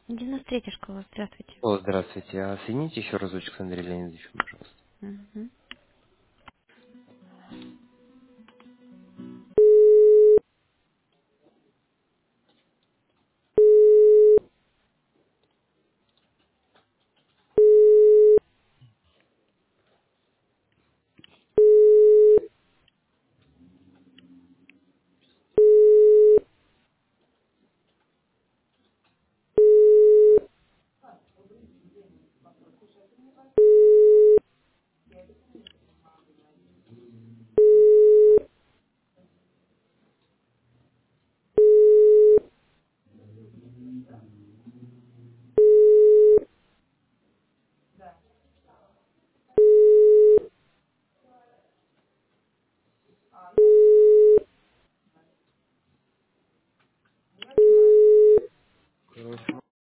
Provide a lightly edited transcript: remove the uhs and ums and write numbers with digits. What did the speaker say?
93-я школа, здравствуйте. О, здравствуйте. А соедините еще разочек с Андреем Леонидовичем, пожалуйста. Мгм.